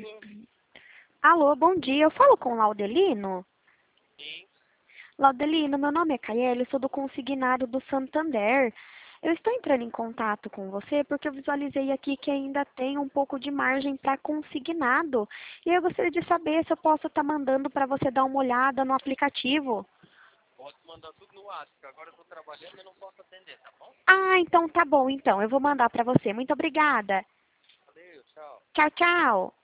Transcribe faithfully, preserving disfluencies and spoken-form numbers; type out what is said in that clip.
Alô, bom dia. Eu falo com o Laudelino? Sim. Laudelino, meu nome é Caiele, eu sou do consignado do Santander. Eu estou entrando em contato com você porque eu visualizei aqui que ainda tem um pouco de margem para consignado. E eu gostaria de saber se eu posso estar mandando para você dar uma olhada no aplicativo. Pode mandar tudo no WhatsApp. Agora eu tô trabalhando e não posso atender, tá bom? Ah, então tá bom, então. Eu vou mandar para você. Muito obrigada. Valeu, tchau. Tchau, tchau.